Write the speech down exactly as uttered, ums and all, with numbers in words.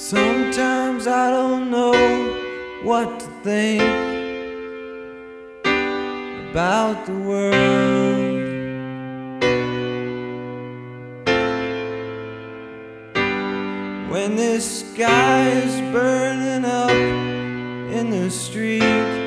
Sometimes I don't know what to think about the world. When this sky is burning up in the street,